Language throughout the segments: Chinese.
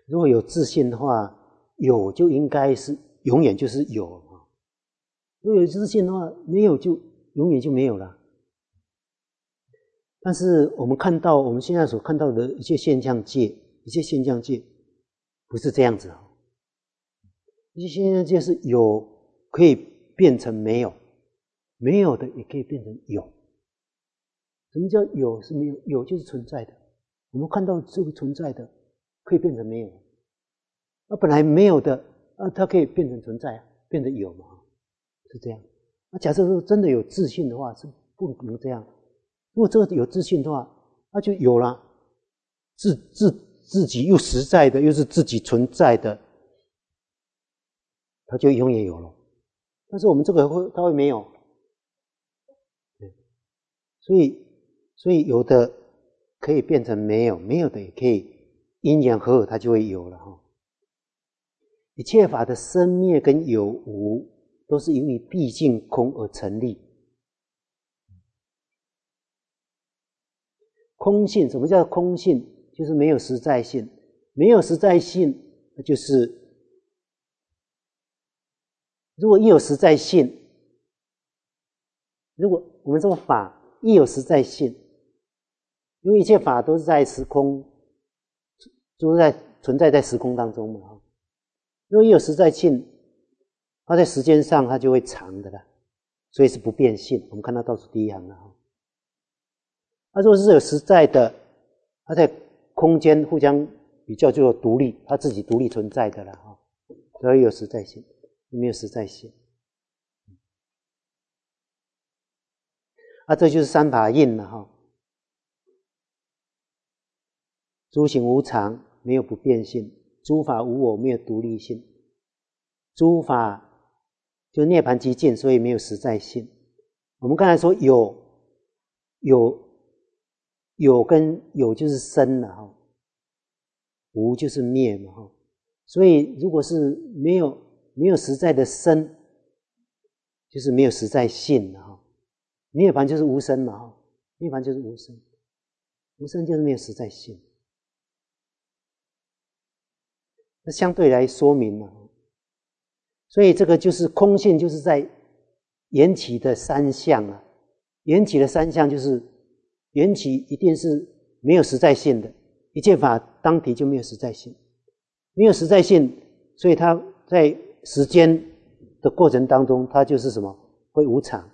如果有自信的话，有就应该是永远就是有。如果有自信的话，没有就永远就没有了。但是我们现在所看到的一些现象界不是这样子。一些现象界是有可以变成没有，没有的也可以变成有。什么叫有是没有？有就是存在的，我们看到这个存在的可以变成没有，本来没有的它可以变成存在，变成有嘛，是这样。假设说真的有自信的话，是不能这样。如果这个有自信的话，那就有了，自己又实在的，又是自己存在的，它就永远有了。但是我们这个它会没有，所以有的可以变成没有，没有的也可以因缘合合，它就会有了哈。一切法的生灭跟有无，都是由于毕竟空而成立。空性，什么叫空性？就是没有实在性。没有实在性，那就是如果一有实在性，如果我们这个法一有实在性，因为一切法都是在时空，都是存在在时空当中嘛。如果一有实在性，它在时间上它就会长的了，所以是不变性。我们看到倒数第一行了。如果是有实在的，它在空间互相比较就有独立，它自己独立存在的了，所以有实在性，没有实在性。这就是三法印了哈。诸行无常，没有不变性；诸法无我，没有独立性；诸法就涅槃寂静，所以没有实在性。我们刚才说有跟有就是生了哈，无就是灭嘛哈。所以如果是没有实在的生，就是没有实在性了哈。涅槃就是无生嘛哈，涅槃就是无生，无生就是没有实在性。那相对来说明了，所以这个就是空性，就是在缘起的三相啊。缘起的三相就是缘起一定是没有实在性的，一切法当体就没有实在性，没有实在性，所以它在时间的过程当中，它就是什么？会无常。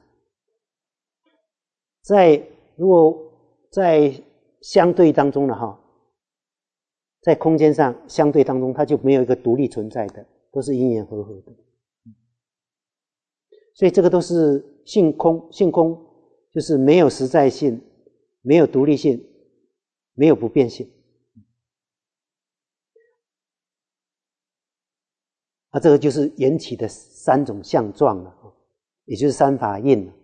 如果在相对当中了哈，在空间上相对当中，它就没有一个独立存在的，都是因缘合合的。所以这个都是性空，性空就是没有实在性，没有独立性，没有不变性。这个就是缘起的三种相状了，也就是三法印了。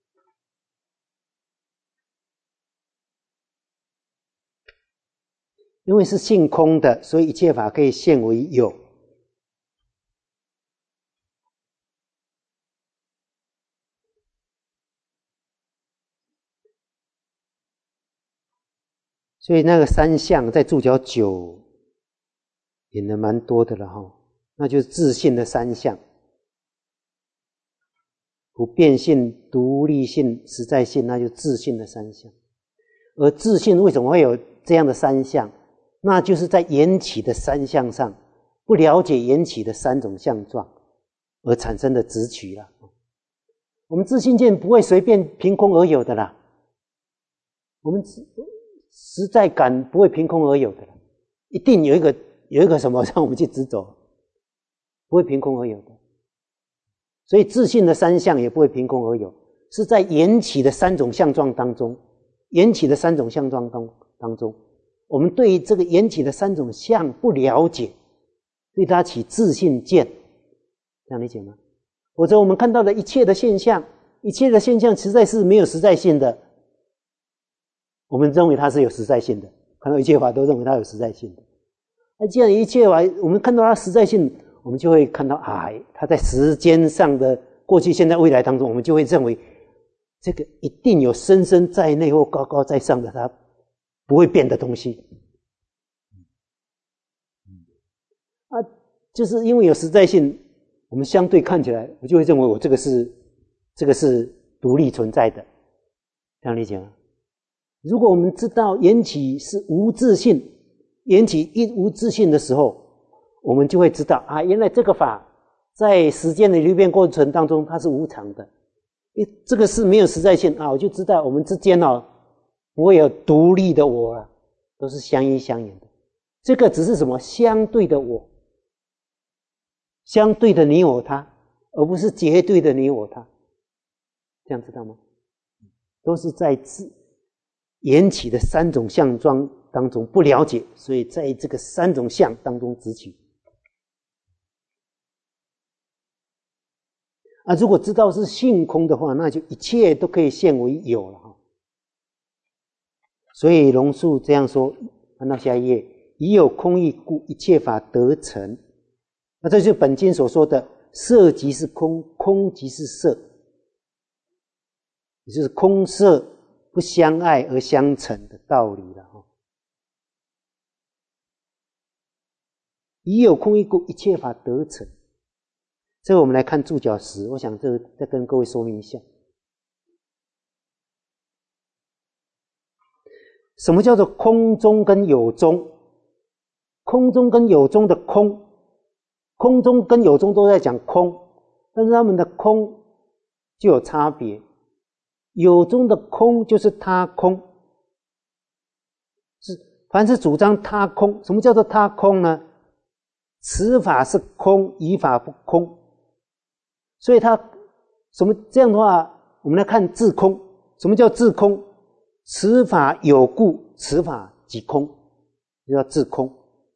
因为是性空的，所以一切法可以现为有。所以那个三相在注脚9引的蛮多的了哈，那就是自性的三相：不变性、独立性、实在性，那就是自性的三相。而自性为什么会有这样的三相？那就是在缘起的三相上不了解缘起的三种相状而产生的执取了。我们自性见不会随便凭空而有的啦，我们实在感不会凭空而有的啦，一定有一个什么让我们去执着，不会凭空而有的。所以自性的三相也不会凭空而有，是在缘起的三种相状当中，缘起的三种相状当中，我们对于这个缘起的三种相不了解，对它起自性见，这样理解吗？否则我们看到的一切的现象实在是没有实在性的，我们认为它是有实在性的，看到一切法都认为它有实在性的。那既然一切法我们看到它实在性，我们就会看到它在时间上的过去、现在、未来当中，我们就会认为这个一定有深深在内或高高在上的它不会变的东西。 啊，就是因为有实在性，我们相对看起来，我就会认为我这个是独立存在的，这样理解吗？如果我们知道缘起是无自性，缘起一无自性的时候，我们就会知道啊，原来这个法在时间的流变过程当中它是无常的，这个是没有实在性啊，我就知道我们之间不会有独立的我啊，都是相依相远的。这个只是什么？相对的我，相对的你我他，而不是绝对的你我他，这样知道吗？都是在缘起的三种相状当中不了解，所以在这个三种相当中执取啊。如果知道是性空的话，那就一切都可以现为有了哈。所以龙树这样说，看到下一页，已有空义故，一切法得成。那这就是本经所说的色即是空，空即是色，也就是空色不相爱而相成的道理了哈。已有空义故，一切法得成。这个我们来看注脚10，我想这个再跟各位说明一下，什么叫做空中跟有中？空中跟有中的空，空中跟有中都在讲空，但是他们的空就有差别。有中的空就是他空，凡是主张他空。什么叫做他空呢？此法是空，彼法不空。所以他这样的话，我们来看自空。什么叫自空？此法有故，此法即空，就叫自空。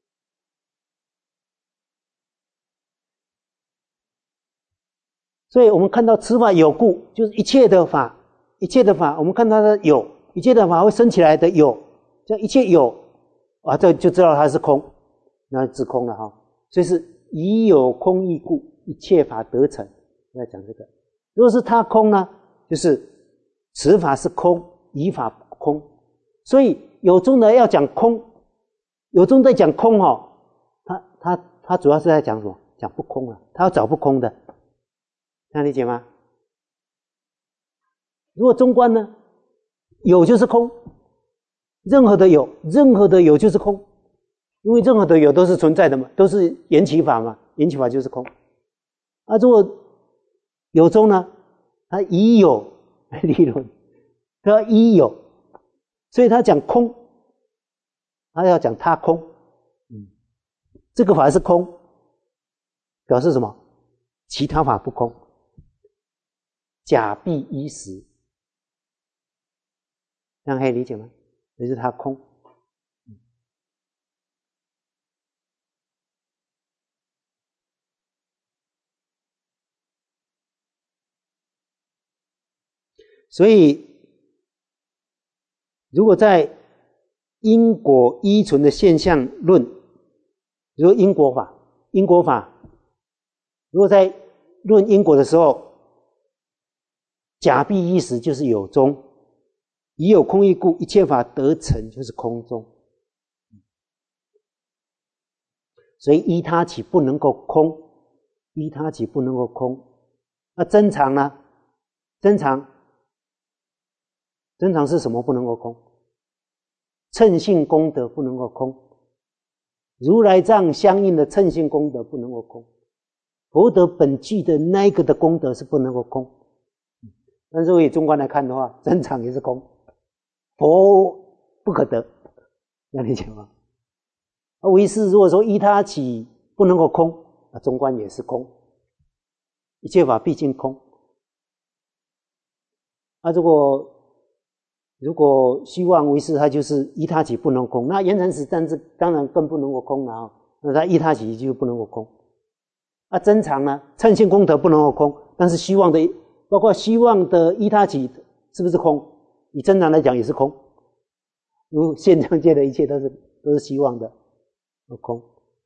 所以我们看到此法有故，就是一切的法，我们看到它有，一切的法会生起来的有，这一切有啊，这就知道它是空，那自空了哈。所以是已有空义故，一切法得成。要讲这个，如果是他空呢，就是此法是空，彼法不空。所以有中呢要讲空，有中在讲空哦，他主要是在讲什么？讲不空啊，他要找不空的，这样理解吗？如果中观呢，有就是空，任何的有就是空，因为任何的有都是存在的嘛，都是缘起法嘛，缘起法就是空。啊，如果有中呢，它已有理论，它已有，所以他讲空，他要讲他空，这个法是空，表示什么？其他法不空，假必依实，这样可以理解吗？这是他空。所以如果在因果依存的现象论，比如因果法，如果在论因果的时候，假必依实就是有中，已有空义故，一切法得成就是空中。所以依他起不能够空，依他起不能够空。那真常呢？真常是什么不能够空？称性功德不能够空，如来藏相应的称性功德不能够空，佛德本具的那一个的功德是不能够空。但是以中观来看的话，真常也是空，佛不可得，要理解吗？唯是如果说依他起不能够空，中观也是空，一切法毕竟空。如果虚妄唯是，它就是依他起不能空，那缘成实当然更不能够空了，那它依他起就不能够空。真常呢，称性功德不能够空，但是虚妄的，包括虚妄的依他起是不是空？以真常来讲也是空，如现象界的一切都是虚妄的，空。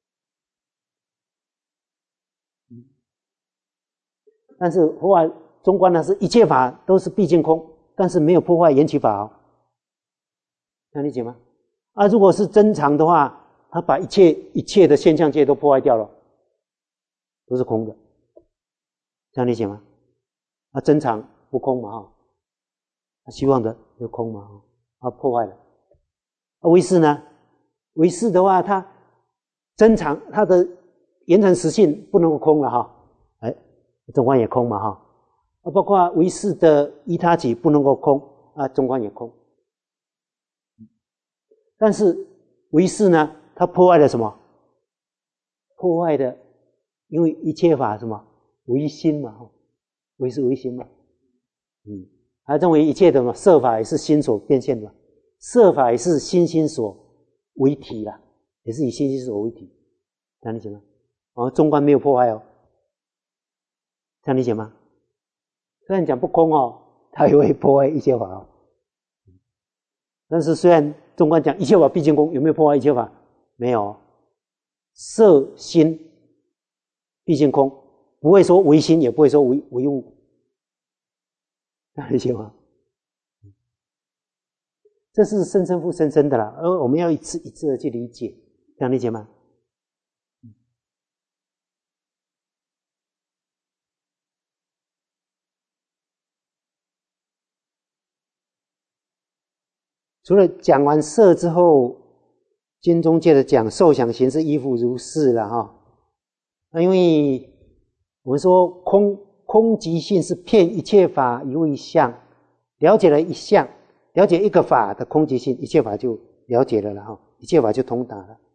但是佛法中观呢，是一切法都是毕竟空，但是没有破坏缘起法，能理解吗？如果是真常的话， 他把一切的现象界都破坏掉了，都是空的，这样理解吗？真常不空嘛希望的就空嘛破坏了。唯识呢？唯识的话，它真常它的原成实性不能够空了中观也空嘛包括唯识的依他己不能够空中观也空。但是唯识呢，它破坏了什么？破坏的，因为一切法什么唯心嘛唯是唯心嘛他认为一切的色法也是心所变现的，色法也是心所为体啦，也是以心所为体，这样理解吗？中观没有破坏这样理解吗？虽然讲不空它也会破坏一切法但是虽然中观讲一切法毕竟空，有没有破坏一切法？没有色心毕竟空，不会说唯心，也不会说唯物，这样理解吗？这是生生不生生的啦，而我们要一次一次的去理解，这样理解吗？除了讲完色之后，经中接着讲受想行识依附如是了因为我们说空即性是遍一切法一为相，了解了一相，了解一个法的空即性，一切法就了解了一切法就通达了。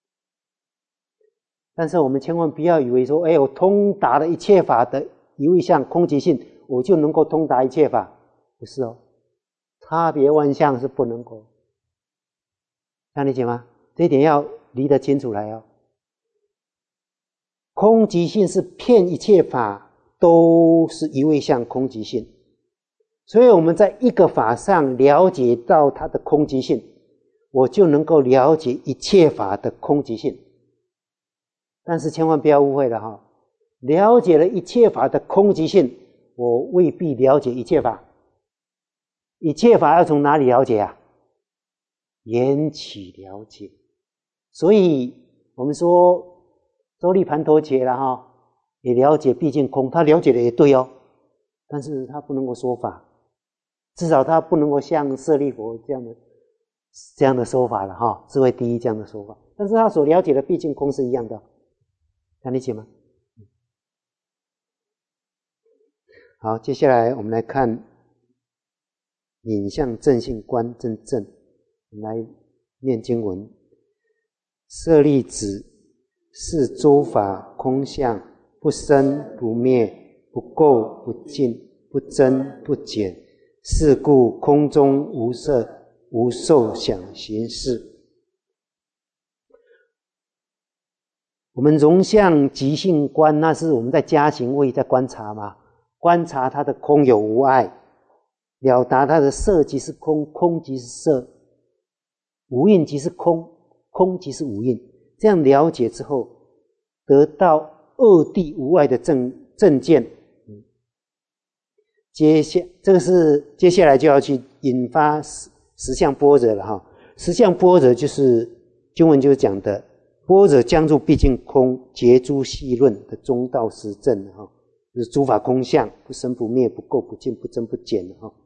但是我们千万不要以为说我通达了一切法的一为相空即性，我就能够通达一切法，不是差别万象是不能够，这样理解吗？这一点要理得清楚来空即性是遍一切法都是一味相空即性，所以我们在一个法上了解到它的空即性，我就能够了解一切法的空即性。但是千万不要误会了了解了一切法的空即性，我未必了解一切法。一切法要从哪里了解缘起了解。所以我们说周利盘陀伽了也了解毕竟空，他了解的也对但是他不能够说法，至少他不能够像舍利佛这样的说法了智慧第一这样的说法，但是他所了解的毕竟空是一样的，能理解吗？好，接下来我们来看影像正性观真正，我们来念经文。舍利子，是诸法空相，不生不灭，不垢不净，不增不减，是故空中无色，无受想行识。我们容相即性观，那是我们在加行位在观察嘛，观察它的空有无碍，了达它的色即是空，空即是色，无印即是空，空即是无印。这样了解之后，得到二谛无碍的正见。接下来就要去引发十相般若了十相般若就是经文就是讲的般若将入毕竟空，结诸细论的中道实证就是诸法空相，不生不灭，不垢不净，不增不减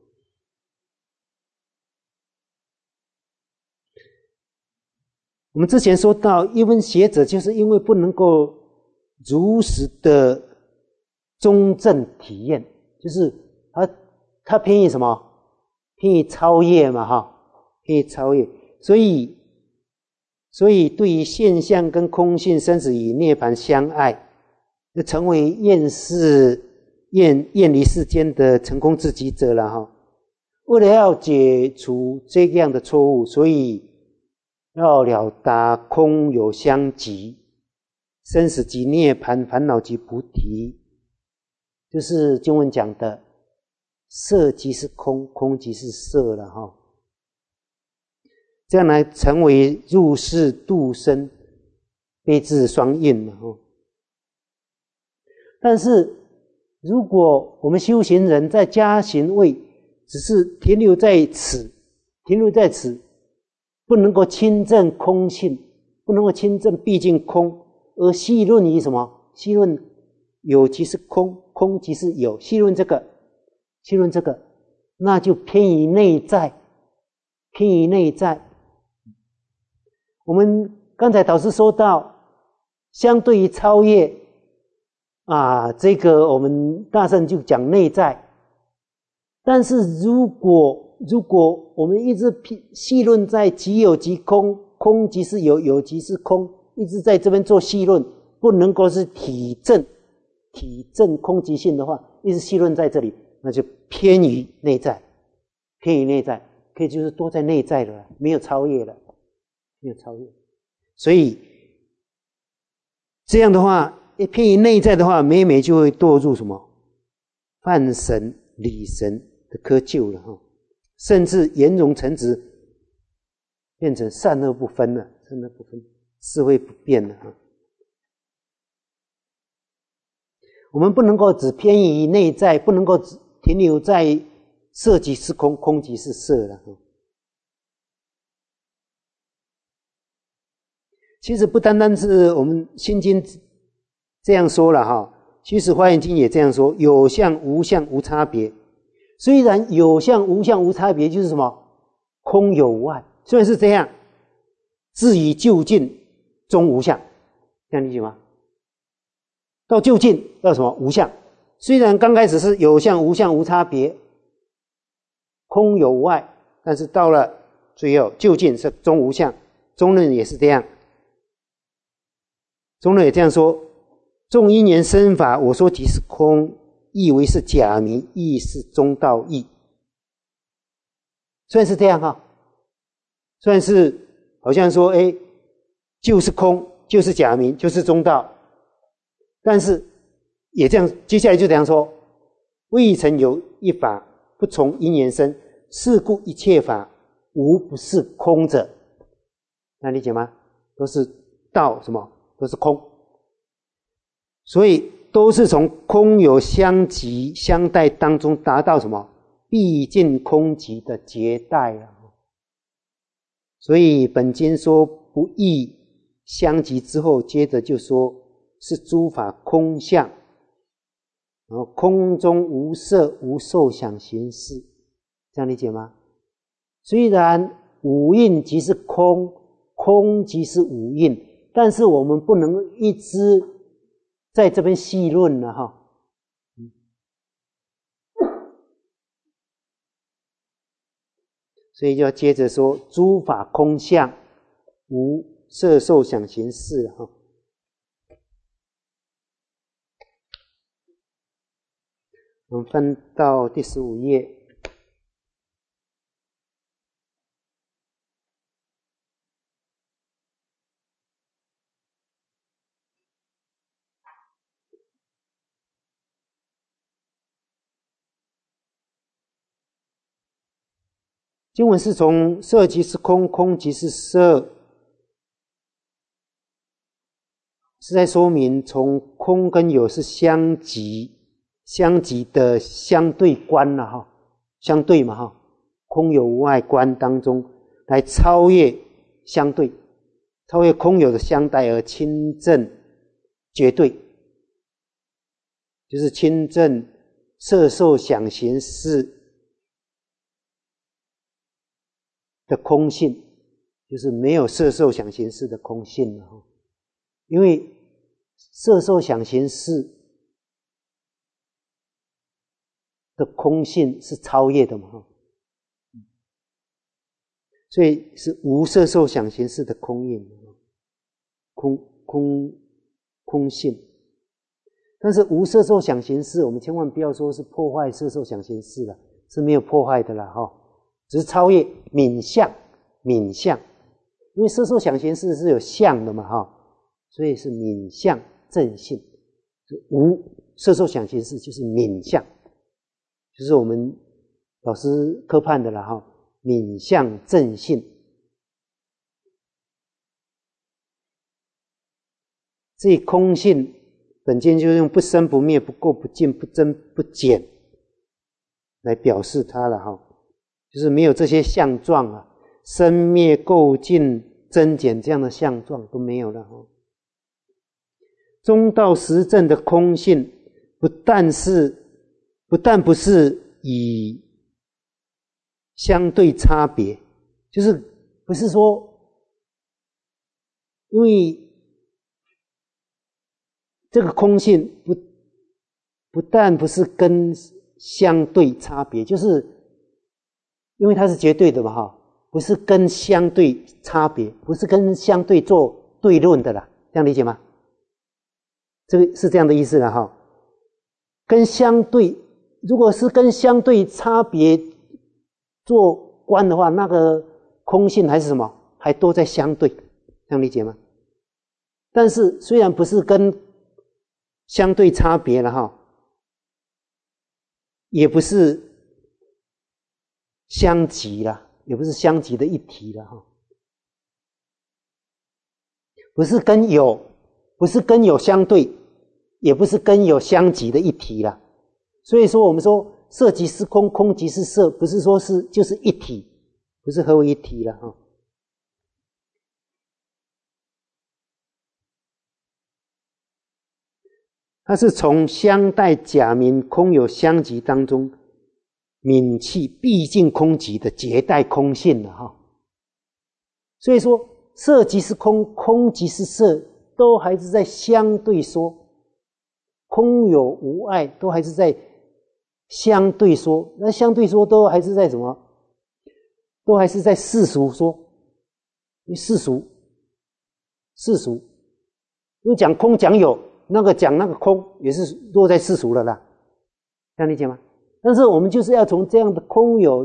我们之前说到一问学者就是因为不能够如实的中正体验，就是他偏于什么？偏于超越嘛偏于超越，所以对于现象跟空性生死与涅槃相爱，就成为厌离世间的成空自己者了为了要解除这样的错误，所以要了达空有相即，生死即涅槃，烦恼即菩提，就是经文讲的色即是空，空即是色了这样来成为入世度生悲智双运了但是如果我们修行人在加行位只是停留在此，不能够亲证空性，不不能够亲证毕竟空，而细论于什么？细论有即是空，空即是有，细论这个，那就偏于内在，我们刚才导师说到，相对于超越这个我们大圣就讲内在，但是如果我们一直细论在即有即空，空即是有，有即是空，一直在这边做细论，不能够是体证空即性的话，一直细论在这里，那就偏于内在，可以就是多在内在了，没有超越了，所以这样的话，偏于内在的话，每就会堕入什么泛神理神的窠臼了甚至圆融成直，变成善恶不分了，是非不变了我们不能够只偏于内在，不能够只停留在色即是空，空即是色了其实不单单是我们心经这样说了其实华严经也这样说，有相无相无差别。虽然有相无相无差别，就是什么空有无碍，虽然是这样，至于究竟终无相，这样理解吗？到究竟要什么无相，虽然刚开始是有相无相无差别，空有无碍，但是到了最后究竟是终无相。中论也是这样，中论也这样说，众因缘生法，我说即是空，亦为是假名，亦是中道义。虽然是这样虽然是好像说就是空，就是假名，就是中道，但是也这样，接下来就这样说，未曾有一法不从因缘生，是故一切法无不是空者。那理解吗？都是道什么？都是空，所以都是从空有相即相待当中达到什么毕竟空即的结待所以本经说不异相即之后，接着就说是诸法空相，然后空中无色无受想行识，这样理解吗？虽然五蕴即是空，空即是五蕴，但是我们不能一直在这边细论了所以就要接着说诸法空相无色受想行识我们翻到第15页。经文是从色即是空，空即是色，是在说明从空跟有是相即的相对观了相对嘛空有无碍观当中来超越相对，超越空有的相待而亲证绝对，就是亲证色受想行识的空性，就是没有色受想行识的空性了因为色受想行识的空性是超越的嘛所以是无色受想行识的空性空性。但是无色受想行识，我们千万不要说是破坏色受想行识了，是没有破坏的啦只是超越泯相，因为色受想行识是有相的嘛所以是泯相正性，无色受想行识就是泯相，就是我们老师科判的啦泯相正性。这空性本经就用不生不灭不垢不净不增不减来表示它了就是没有这些相状生灭垢净增减这样的相状都没有了哈。中道实证的空性，不但不是以相对差别，就是不是说，因为这个空性不但不是跟相对差别，就是因为它是绝对的嘛哈，不是跟相对差别，不是跟相对做对论的啦，这样理解吗？这个是这样的意思了哈。跟相对，如果是跟相对差别做观的话，那个空性还是什么？还都在相对，这样理解吗？但是虽然不是跟相对差别了哈，也不是相即了，也不是相即的一体了哈，不是跟有相对，也不是跟有相即的一体了。所以说我们说色即是空，空即是色，不是说就是一体，不是合为一体了哈。它是从相待假名空有相即当中泯弃毕竟空即的绝代空性了哈。所以说色即是空，空即是色，都还是在相对说，空有无碍都还是在相对说，那相对说都还是在什么？都还是在世俗说，因为世俗，因为讲空讲有，那个讲那个空也是落在世俗了啦，这样理解吗？但是我们就是要从这样的空有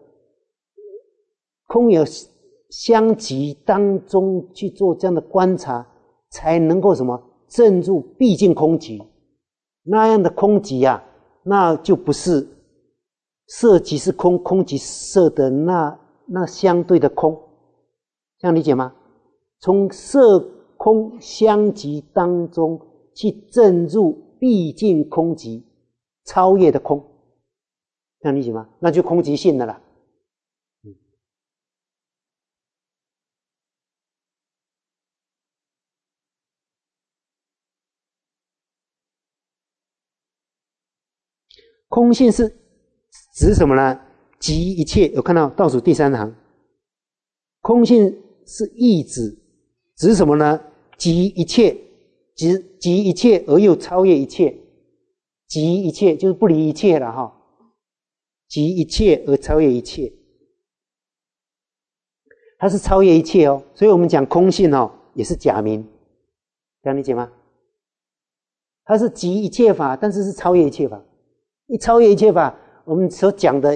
相即当中去做这样的观察，才能够什么证入毕竟空即。那样的空即啊，那就不是色即是空，空即是色的那相对的空，这样理解吗？从色空相即当中去证入毕竟空即超越的空，这样理解吗？那就空即性的啦。空性是指什么呢？即一切，有看到倒数第3行，空性是意指什么呢？即一切，即一切而又超越一切，即一切就是不离一切了哈，即一切而超越一切，它是超越一切哦。所以我们讲空性哦，也是假名，这样理解吗？它是即一切法，但是是超越一切法。一超越一切法，我们所讲的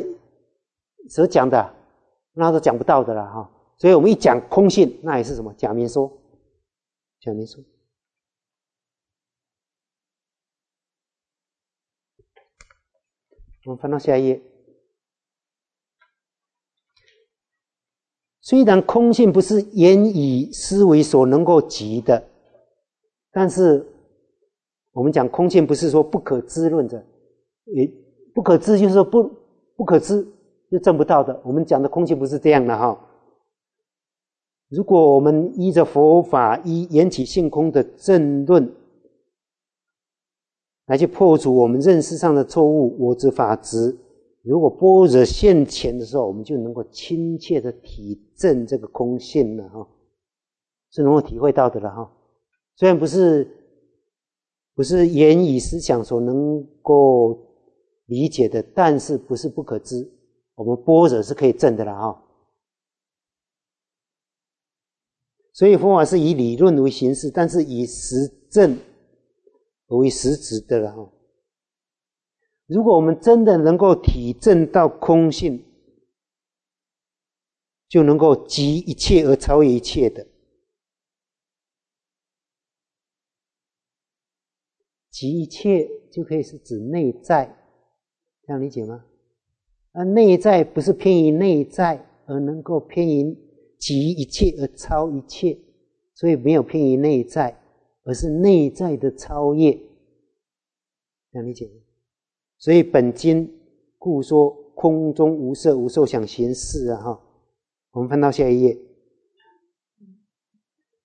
那都讲不到的了哈。所以我们一讲空性，那也是什么？假名说，假名说。我们翻到下一页。虽然空性不是言语思维所能够及的，但是我们讲空性不是说不可知论者，也不可知就是说不可知就证不到的。我们讲的空性不是这样的哈。如果我们依着佛法依缘起性空的正论来去破除我们认识上的错误，我执法执，如果般若现前的时候，我们就能够亲切的体证这个空性了哈，是能够体会到的了哈。虽然不是言语思想所能够理解的，但是不是不可知，我们般若是可以证的了哈。所以佛法是以理论为形式，但是以实证为实质的了哈。如果我们真的能够体证到空性，就能够即一切而超越一切的。即一切就可以是指内在，这样理解吗？内在不是偏于内在，而能够偏于即一切而超一切，所以没有偏于内在，而是内在的超越，这样理解吗？所以本经故说空中无色无受想行识啊哈。我们翻到下一页。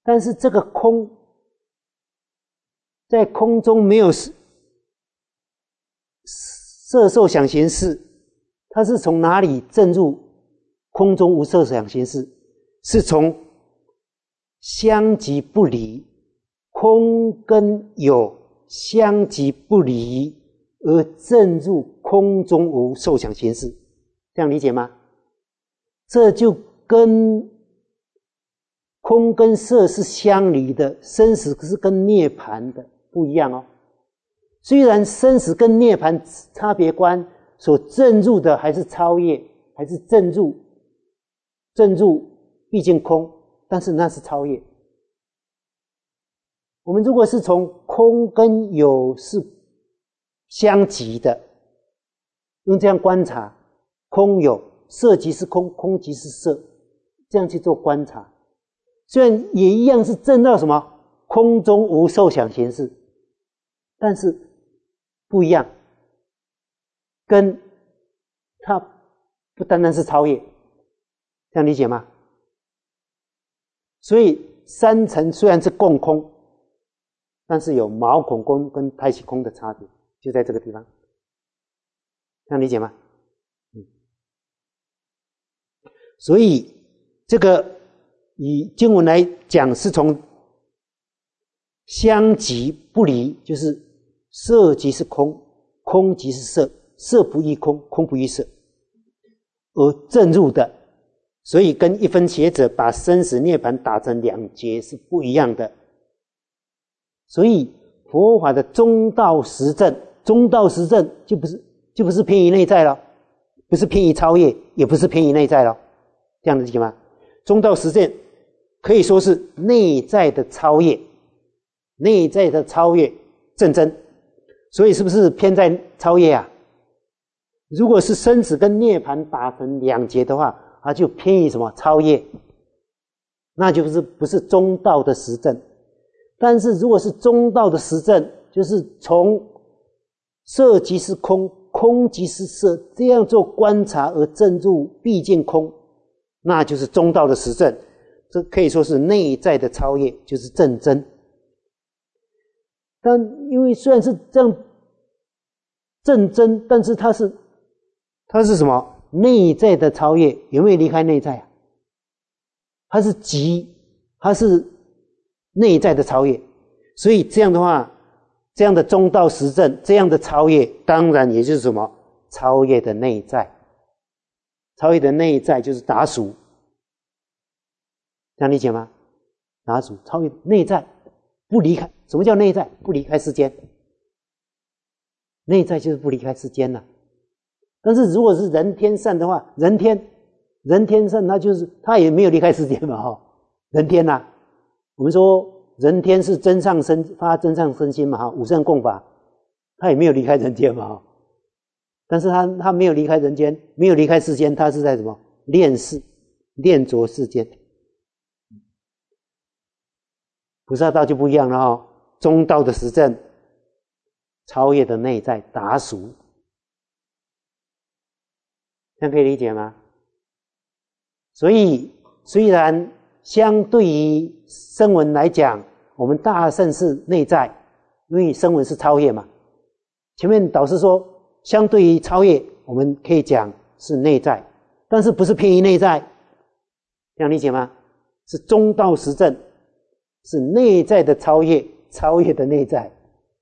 但是这个空在空中没有色受想行识，它是从哪里证入空中无色想行识？是从相即不离，空跟有相即不离而证入空中无受想行识，这样理解吗？这就跟空跟色是相离的，生死是跟涅槃的不一样哦。虽然生死跟涅槃差别观所证入的还是超越，还是证入毕竟空，但是那是超越。我们如果是从空跟有是相即的，用这样观察，空有，色即是空，空即是色，这样去做观察，虽然也一样是证到什么空中无受想行识，但是不一样，跟它不单单是超越，这样理解吗？所以三层虽然是共空，但是有毛孔空跟胎息空的差别，就在这个地方，这样理解吗？所以这个以经文来讲，是从相即不离，就是色即是空，空即是色，色不异空，空不异色而证入的。所以跟一分学者把生死涅槃打成两截是不一样的。所以佛法的中道实证，中道实证就不是偏于内在了，不是偏于超越，也不是偏于内在了，这样理解吗？中道实证可以说是内在的超越，内在的超越正真，所以是不是偏在超越啊？如果是生死跟涅槃打成两截的话，它就偏于什么超越，那就是不是中道的实证。但是如果是中道的实证，就是从色即是空，空即是色，这样做观察而证入毕竟空，那就是中道的实证。这可以说是内在的超越，就是正真。但因为虽然是这样正真，但是它是什么？内在的超越，有没有离开内在啊？它是即，它是内在的超越。所以这样的话，这样的中道实证，这样的超越，当然也就是什么？超越的内在。超越的内在就是达俗，这样理解吗？达俗，超越内在，不离开。什么叫内在？不离开世间。内在就是不离开世间了。但是如果是人天善的话，人天善，他也没有离开世间嘛，人天啊，我们说人天是真上身发真上身心嘛，五圣共法，他也没有离开人间嘛，但是他没有离开人间，没有离开世间，他是在什么练世练着世间。菩萨道就不一样了中道的实证，超越的内在达俗，这样可以理解吗？所以虽然相对于声闻来讲，我们大乘是内在，因为声闻是超越嘛。前面导师说相对于超越，我们可以讲是内在，但是不是偏于内在，这样理解吗？是中道实证，是内在的超越，超越的内在。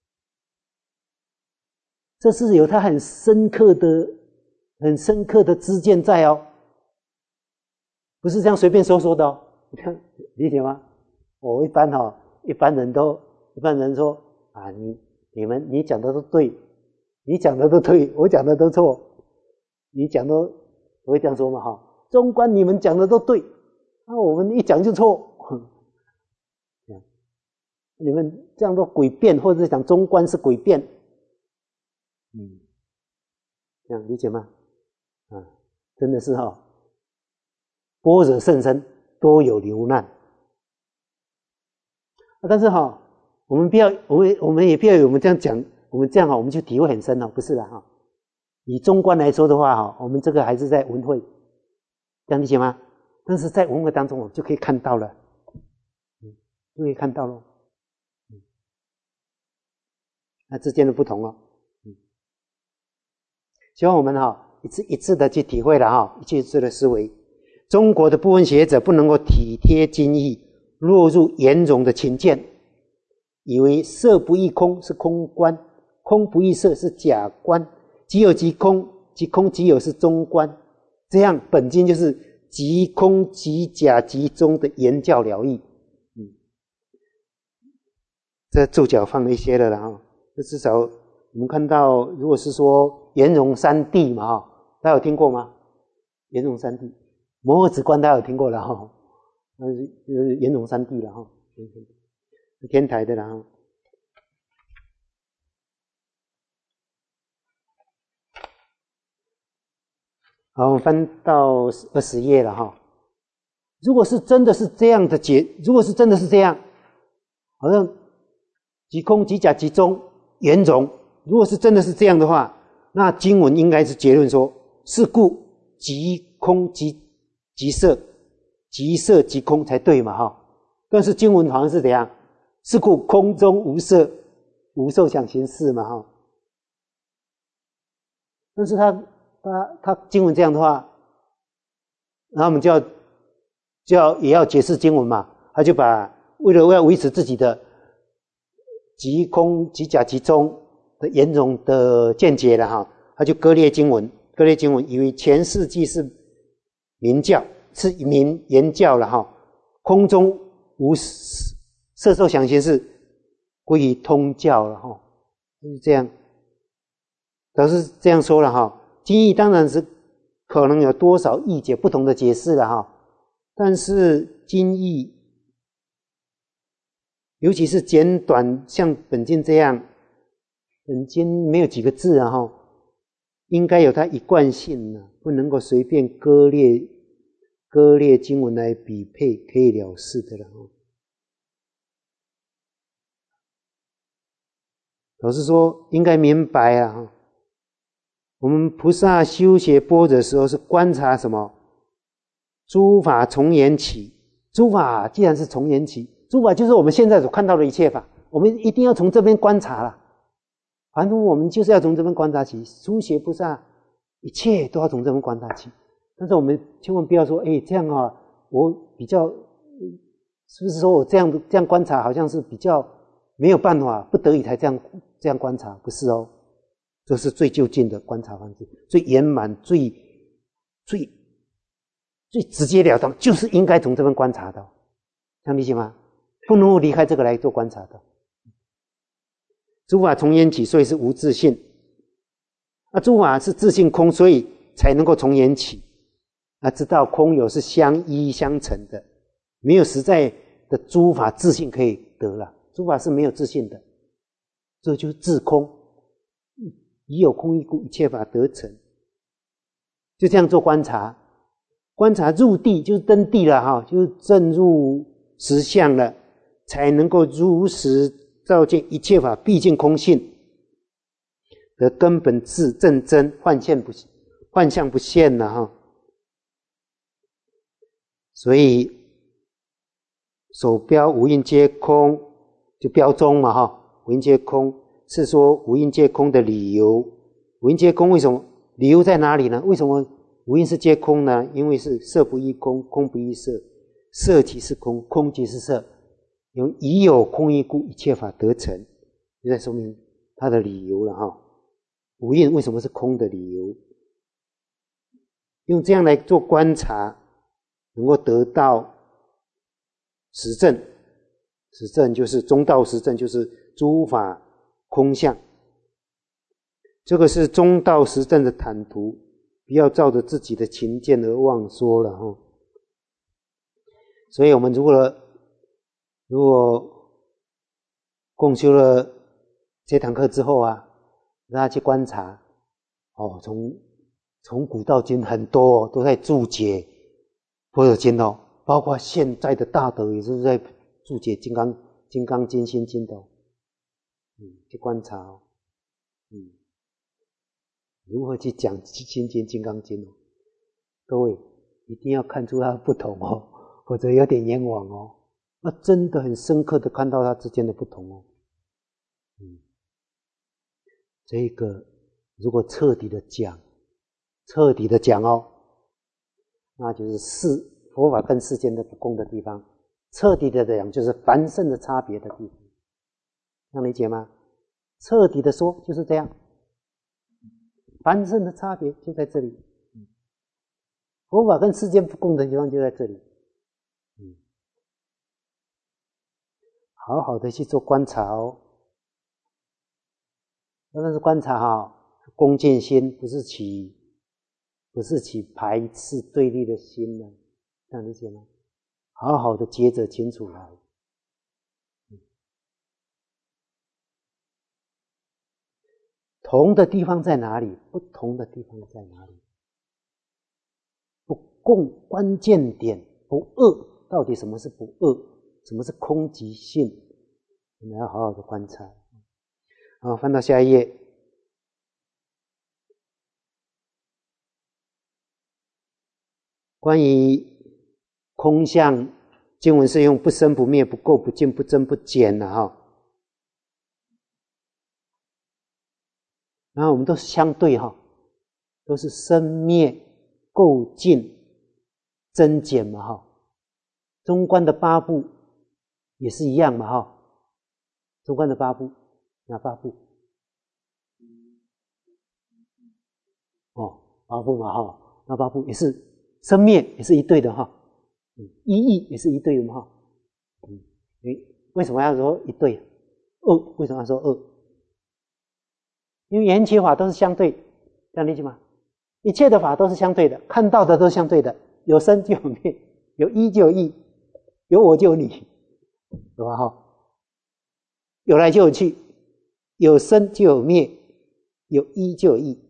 这是有它很深刻的知见在哦，不是这样随便说的哦，理解吗？我一般人说啊，你讲的都对，你讲的都对，我讲的都错，我会这样说嘛中观你们讲的都对，我们一讲就错，你们这样都诡辩，或者讲中观是诡辩，这样理解吗？真的是般若甚深，多有流难。但是我们也不要有我们这样讲，我们这样我们就体会很深不是啦以中观来说的话我们这个还是在闻会，这样理解吗？但是在闻会当中我们就可以看到了， 就可以看到咯。那之间的不同哦。希望我们一次一次的去体会了一次一次的思维。中国的部分学者不能够体贴经义，落入圆融的情见，以为色不异空是空观，空不异色是假观，即有即空，即空即有是中观。这样本经就是即空即假即中的言教了义。这注脚放了一些了啦这至少我们看到，如果是说圆融三谛嘛大家有听过吗？圆融三谛，摩诃止观大家有听过了圆融三谛了天台的啦好，我们翻到20页了如果是真的是这样的如果是真的是这样，好像即空即假即中圆融，如果是真的是这样的话，那经文应该是结论说，是故即空即色，即色即空才对嘛但是经文好像是怎样？是故空中无色，无受想行识嘛但是他经文这样的话，然后我们也要解释经文嘛，他就为了要维持自己的即空即假即中的圆融的见解了他就割裂经文，以为前世纪是明教，是明言教了空中无色受想行识归于通教了就是这样。老师这样说了经义当然是可能有多少义解不同的解释了但是经义尤其是简短，像本经这样，本经没有几个字应该有它一贯性不能够随便割裂经文来比配可以了事的了老实说应该明白我们菩萨修学般若的时候是观察什么？诸法从缘起。诸法既然是从缘起，诸法就是我们现在所看到的一切法，我们一定要从这边观察了。反正我们就是要从这边观察起，修学菩萨一切都要从这边观察起。但是我们千万不要说这样我比较是不是说我这样观察好像是比较没有办法，不得已才这样观察，不是这是最就近的观察方式，最圆满，最直截了当，就是应该从这边观察到，这样理解吗？不能够离开这个来做观察的。诸法从缘起，所以是无自性。诸法是自性空，所以才能够从缘起。知道空有是相依相成的，没有实在的诸法自性可以得了。诸法是没有自性的，这就是自空。以有空义故，一切法得成。就这样做观察，观察入地就是登地了就是证入实相了，才能够如实照见一切法毕竟空性，得根本智正真，幻象不现了所以首标无印皆空，就标中嘛无印皆空是说无印皆空的理由。无印皆空为什么？理由在哪里呢？为什么无印是皆空呢？因为是色不异空，空不异色，色即是空，空即是色。用已有空义故，一切法得成，就在说明它的理由了无印为什么是空的理由？用这样来做观察，能够得到实证。实证就是中道实证，就是诸法空相。这个是中道实证的坦途，不要照着自己的情见而妄说了所以我们如果共修了这堂课之后让他去观察从古到今很多都在注解般若经包括现在的大德也是在注解金刚经心经的去观察如何去讲心经金刚经各位一定要看出它的不同或者有点冤枉那真的很深刻的看到它之间的不同哦。这个如果彻底的讲哦，那就是佛法跟世间的不共的地方。彻底的讲，就是凡圣的差别的地方，能理解吗？彻底的说就是这样，凡圣的差别就在这里，佛法跟世间不共的地方就在这里。好好的去做观察哦，但是观察恭敬心，不是起排斥对立的心呢，这样理解吗？好好的接着清楚来。同的地方在哪里？不同的地方在哪里？不共关键点，不二，到底什么是不二？什么是空即性？我们要好好的观察。好，翻到下一页。关于空相经文是用不生不灭、不垢不净、不增不减的哈。然后我们都是相对哈，都是生灭、垢净、增减嘛哈。中观的八部也是一样嘛哈。中观的八部，哪八部？八部嘛哈，那八部也是生灭也是一对的哈，一义也是一对的嘛哈。为什么要说一对？二为什么要说二？因为缘起法都是相对，这样理解吗？一切的法都是相对的，看到的都是相对的，有生就有灭，有一就有异，有我就有你，对吧哈？有来就有去，有生就有灭，有一就有异。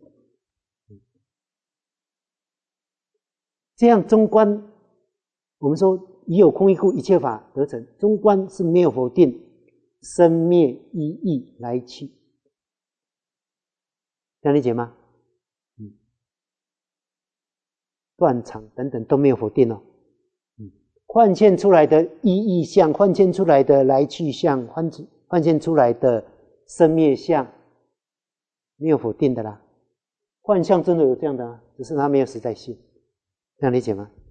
这样中观，我们说已有空一故，一切法得成。中观是没有否定生灭一异来去，这样理解吗？断常等等都没有否定哦。幻现出来的一异相，幻现出来的来去相，幻现出来的生灭相，没有否定的啦。幻象真的有这样的啊，只是它没有实在性，这样理解吗？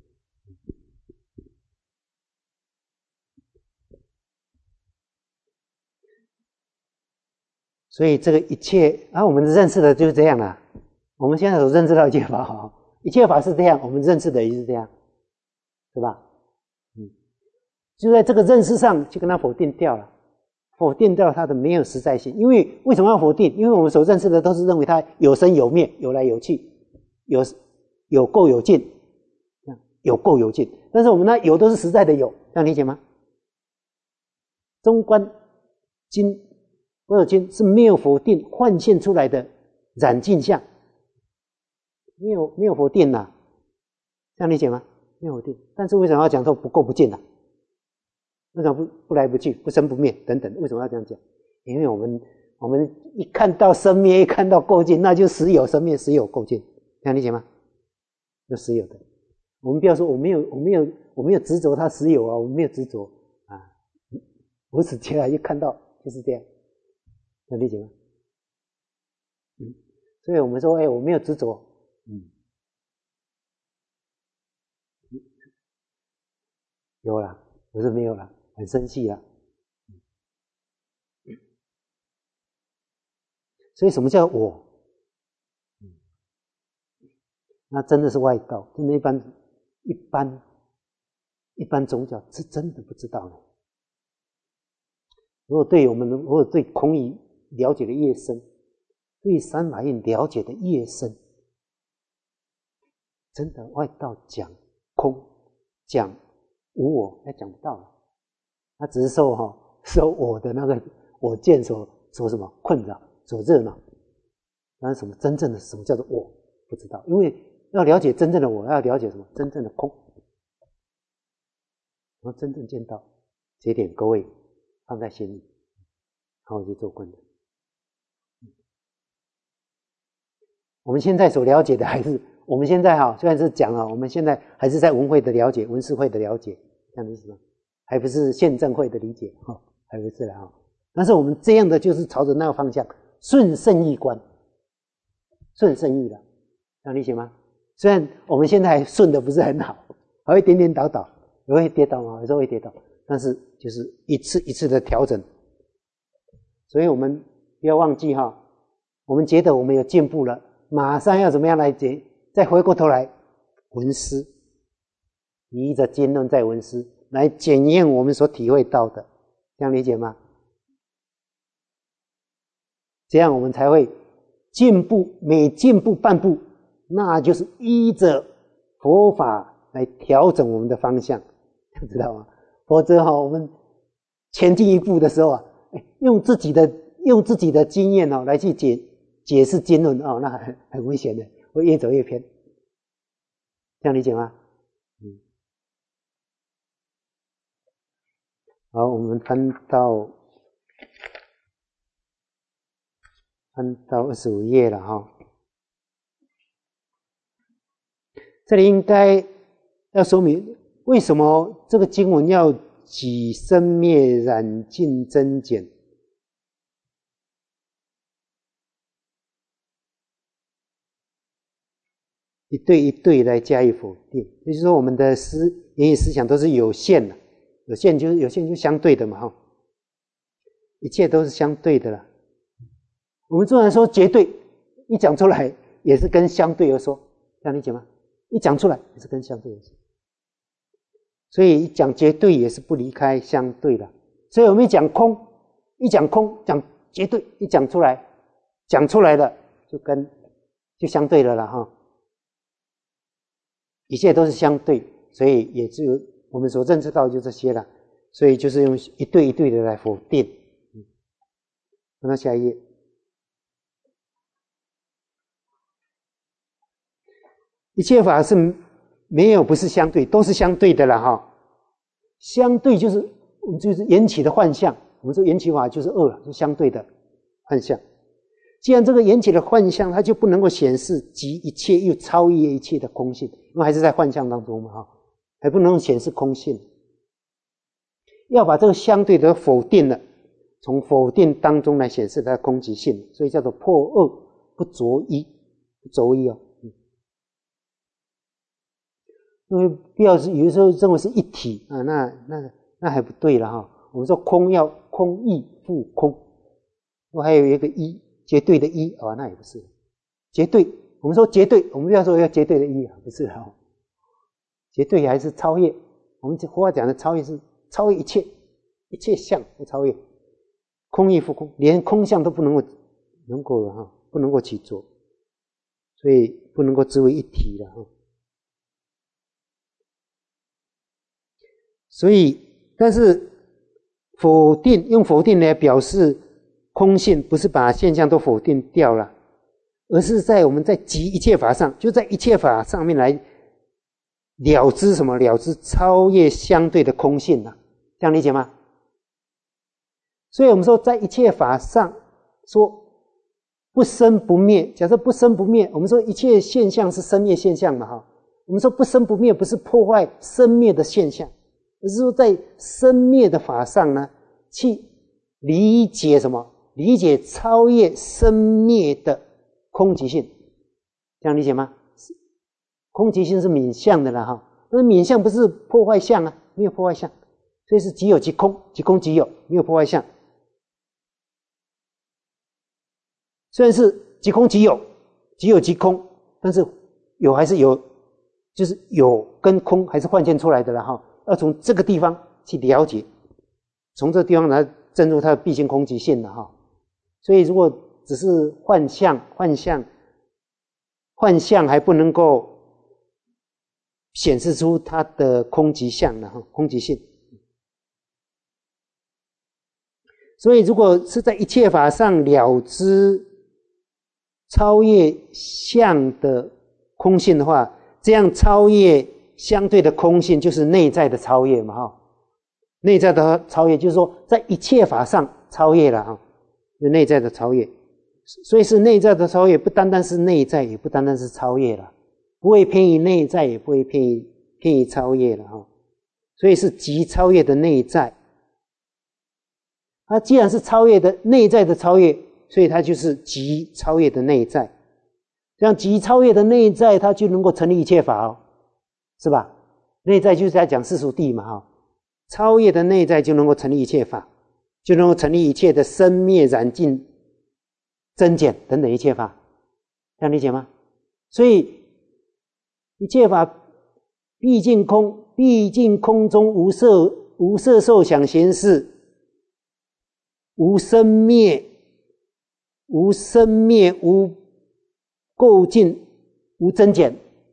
所以这个一切我们认识的就是这样啦。我们现在所认知到一切法一切法是这样，我们认识的也是这样，对吧？就在这个认识上就跟它否定掉了，否定掉它的没有实在性。因为为什么要否定？因为我们所认识的都是认为它有生有灭，有来有去，有垢有净，有垢有净。但是我们那有都是实在的有，这样理解吗？中观经般若经是没有否定幻现出来的染净相，没有否定啦，这样理解吗？没有否定。但是为什么要讲说不垢不净呢？为什么不来不去、不生不灭等等？为什么要这样讲？因为我们一看到生灭，一看到垢净，那就实有生灭，实有垢净，这样理解吗？就实有的。我们不要说我没有执着它实有啊，我们没有执着啊，无始劫来一看到就是这样，这样理解吗？所以我们说，我没有执着，有啦，不是没有啦，很生气啦。所以什么叫我？那真的是外道，真的一般宗教是真的不知道的。如果对空义了解的越深，对三法印了解的越深，真的外道讲空讲无我还讲不到了，他只是受我的那个我见所什么困扰，所热闹。但是真正的什么叫做我不知道，因为要了解真正的我，要了解什么真正的空，然后真正见到这一点，各位放在心里，好好去做观察。我们现在所了解的还是我们现在虽然是讲我们现在还是在文会的了解、文思会的了解，这样的意思吗？ 还不是宪政会的理解哈，还不是啦哈。但是我们这样的就是朝着那个方向，顺圣意观，顺圣意的，这样理解吗？虽然我们现在还顺的不是很好，还会颠颠倒倒，也会跌倒嘛，有时候会跌倒，但是就是一次一次的调整。所以我们不要忘记哈，我们觉得我们有进步了，马上要怎么样来再回过头来闻思，依着经论在闻思，来检验我们所体会到的，这样理解吗？这样我们才会进步，每进步半步，那就是依着佛法来调整我们的方向，知道吗？否则我们前进一步的时候用自己的经验来去解释经论那很危险的，会越走越偏，这样理解吗？好，我们翻到25页了哈。这里应该要说明为什么这个经文要己生灭染尽增减。一对一对来加以否定，也就是说我们的言语思想都是有限的，有限就相对的嘛哈，一切都是相对的啦。我们虽然说绝对，一讲出来也是跟相对而说，这样理解吗？一讲出来也是跟相对而说，所以一讲绝对也是不离开相对的。所以我们一讲空讲绝对，一讲出来的就相对了啦哈。一切都是相对，所以也只有我们所认知到就这些了，所以就是用一对一对的来否定。看到下一页，一切法是没有不是相对，都是相对的了哈。相对就是我们就是缘起的幻象，我们说缘起法就是恶了，就相对的幻象。既然这个缘起的幻象，它就不能够显示即一切又超越一切的空性，因为还是在幻象当中嘛，还不能显示空性。要把这个相对的否定了，从否定当中来显示它的空即性，所以叫做破二不着一，不着一因为不要是有的时候认为是一体那还不对了哈。我们说空要空亦复空，还有一个一。绝对的一那也不是绝对，我们说绝对，我们不要说要绝对的一不是绝对还是超越。我们佛法讲的超越是超越一切相不超越，空亦复空，连空相都不能够起作，所以不能够知为一体了所以但是用否定来表示空性，不是把现象都否定掉了，而是我们在即一切法上，就在一切法上面来了知什么？了知超越相对的空性这样理解吗？所以我们说在一切法上说不生不灭，假设不生不灭，我们说一切现象是生灭现象嘛我们说不生不灭不是破坏生灭的现象，而是说在生灭的法上呢，去理解什么？理解超越生灭的空即性，这样理解吗？空即性是泯相的啦但是泯相不是破坏相没有破坏相，所以是即有即空，即空即有，没有破坏相。虽然是即空即有，即有即空，但是有还是有，就是有跟空还是幻现出来的啦要从这个地方去了解，从这个地方来证入它的毕竟空即性的所以如果只是幻象还不能够显示出它的空即相的空即性。所以如果是在一切法上了知超越相的空性的话，这样超越相对的空性就是内在的超越嘛内在的超越就是说在一切法上超越了就内在的超越。所以是内在的超越，不单单是内在，也不单单是超越了，不会偏于内在，也不会偏于超越了所以是即超越的内在。它既然是超越的内在的超越，所以它就是即超越的内在。这样即超越的内在，它就能够成立一切法哦，是吧？内在就是在讲世俗谛嘛哈，超越的内在就能够成立一切法，就能够成立一切的生灭染尽增减等等一切法，这样理解吗？所以一切法毕竟空，毕竟空中无色受想行识，无生灭，无垢尽，无增减。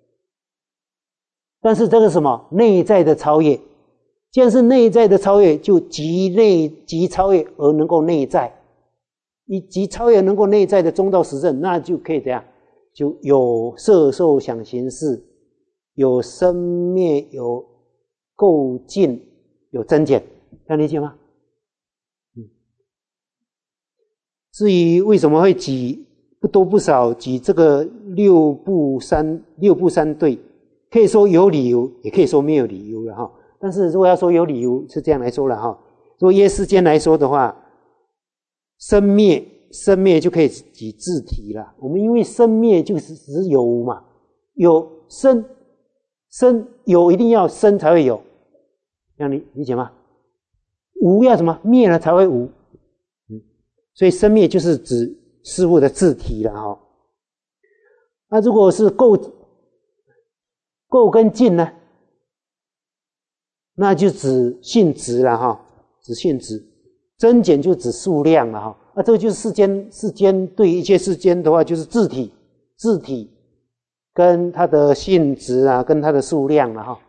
但是这个什么内在的超越，既然是内在的超越，就即超越而能够内在，以即超越能够内在的中道实证，那就可以怎样？就有色受想行识，有生灭，有垢尽，有增减，这样理解吗？至于为什么会举不多不少举这个六部三对，可以说有理由，也可以说没有理由了哈。但是如果要说有理由，是这样来说了哈。如果依世间来说的话，生灭就可以举自体了。我们因为生灭就是只有无嘛，有生有一定要生才会有，这样理解吗？无要什么灭了才会无，所以生灭就是指事物的自体了哈。那如果是垢跟尽呢，那就指性质了哈，指性质，增减就指数量了哈。这个就是世间对一切世间的话，就是自体跟它的性质啊，跟它的数量了哈。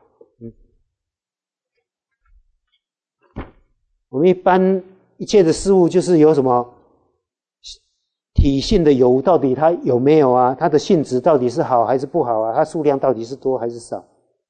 我们一般一切的事物就是有什么体性的有，到底它有没有啊？它的性质到底是好还是不好啊？它数量到底是多还是少？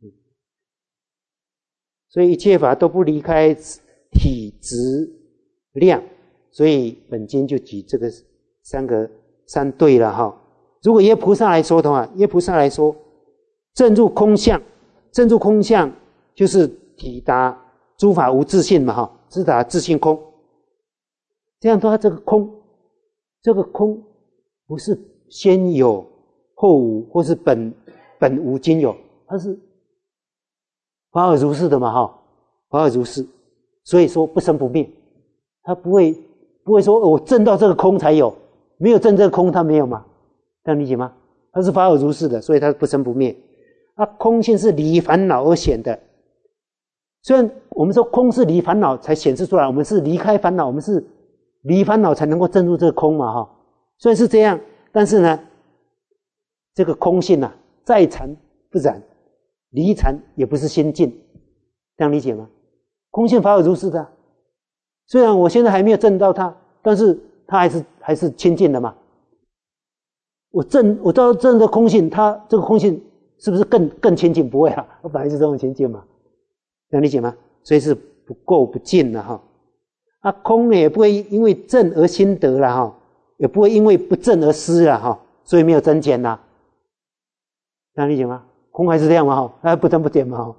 所以一切法都不离开体质量，所以本经就举这个三对了哈。如果耶菩萨来说的话，耶菩萨来说，证入空相就是体达诸法无自性嘛哈，直达自性空。这样的话，这个空不是先有后无，或是本无今有，它是法尔如是的嘛哈，法尔如是，所以说不生不灭，它不会说我证到这个空才有，没有证这个空它没有嘛，这样理解吗？它是法尔如是的，所以它不生不灭。空性是离烦恼而显的，虽然我们说空是离烦恼才显示出来，我们是离开烦恼，我们是离烦恼才能够证入这个空嘛哈，虽然是这样，但是呢，这个空性啊，在禅不染，离禅也不是心净，这样理解吗？空性法尔如是的，虽然我现在还没有证到它，但是它还是清净的嘛。我到证的空性，它这个空性是不是更清净？不会啊，我本来是这种清净嘛，这样理解吗？所以是不垢不净了哈。空也不会因为证而心得了哈，也不会因为不证而失了哈，所以没有增减啦，这样理解吗？空还是这样嘛哈，不增不减嘛哈。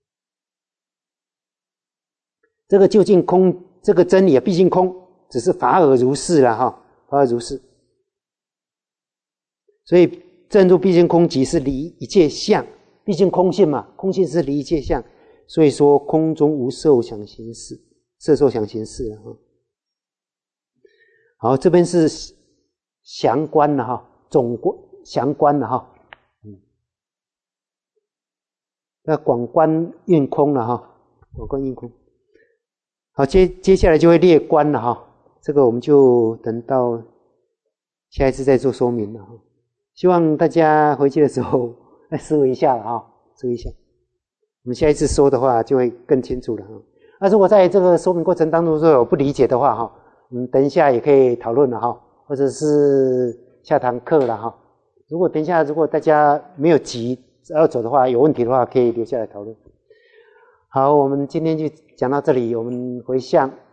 这个究竟空，这个真理毕竟空，只是法尔如是了哈，法尔如是。所以证入毕竟空即是离一切相，毕竟空性嘛，空性是离一切相，所以说空中无受想行识，色受想行识哈。好，这边是详观了哈，详观了哈。那广观运空了哈，广观运空。好，接下来就会列观了哈，这个我们就等到下一次再做说明了哈。希望大家回去的时候来思维一下了哈，思维一下。我们下一次说的话就会更清楚了哈。那如果在这个说明过程当中有不理解的话哈，等一下也可以讨论了哈，或者是下堂课了哈。如果大家没有急要走的话，有问题的话可以留下来讨论。好，我们今天就讲到这里，我们回向